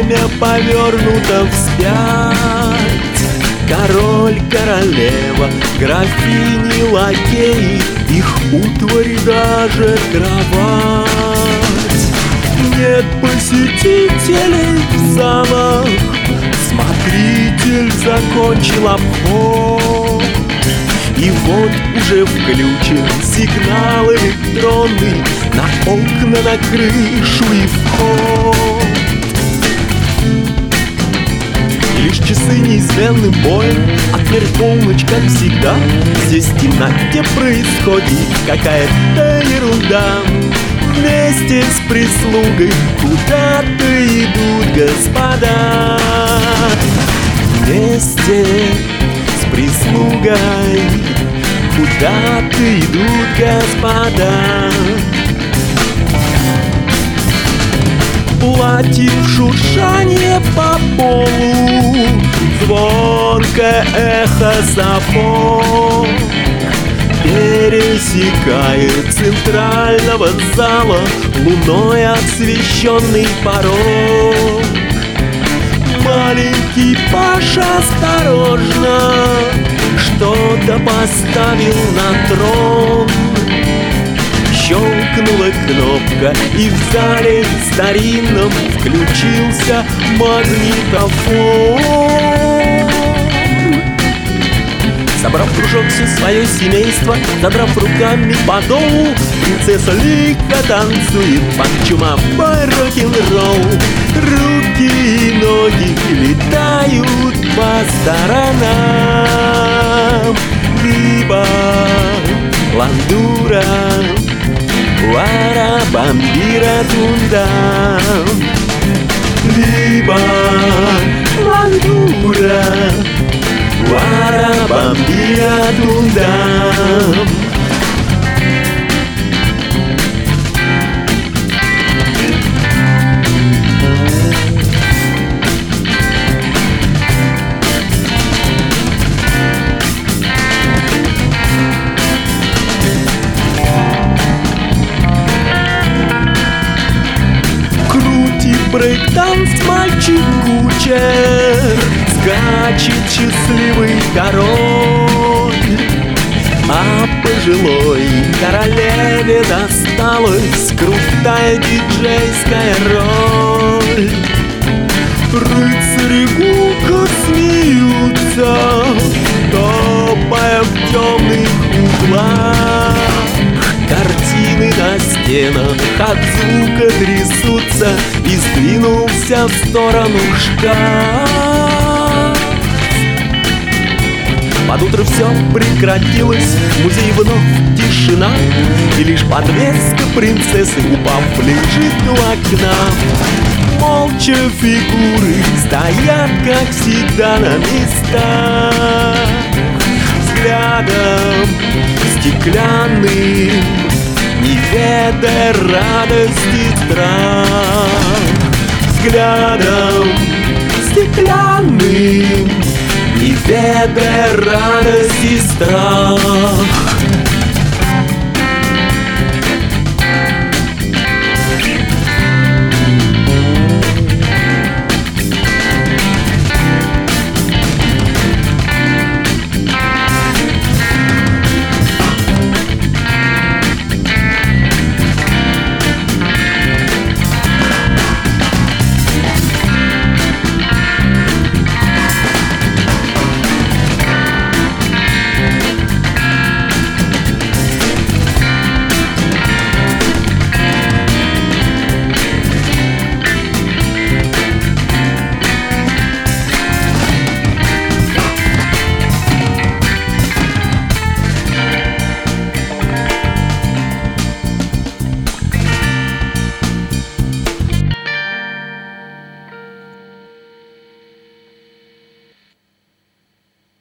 время повернуто вспять. Король, королева, графини, лакеи, их утварь даже кровать. Нет посетителей в залах, смотритель закончил обход. И вот уже включен сигнал электронный на окна, на крышу и вход. И лишь часы неизменным боем отмерь полночь, как всегда. Здесь в темноте происходит какая-то ерунда. Вместе с прислугой куда-то идут господа. Вместе с прислугой куда-то идут господа. Платьев шуршание по полу, звонкое эхо сапог пересекает центрального зала луной освещенный порог. Маленький Паша осторожно что-то поставил на трон. Щелкнула кнопка, и в зале старинном включился магнитофон. Собрав в кружок все свое семейство, задрав руками подол, принцесса лихо танцует под чумовой рок-н-ролл. Руки и ноги летают по сторонам. Виба ландура, уара бамбира тунда. Виба ландура, уара бамбира тунда. Брейк-данс мальчик-кучер, скачет счастливый король. А пожилой королеве досталась крутая диджейская роль. Рыцари гулко смеются, топая в темных углах. Картины на стенах от звука трясутся, и сдвинулся в сторону шкаф. Под утро все прекратилось, в музее вновь тишина, и лишь подвеска принцессы, упав, лежит у окна. Молча фигуры стоят, как всегда, на местах. Взглядом стеклянным не ведая радости страх. Взглядом стеклянным не ведая радости страх.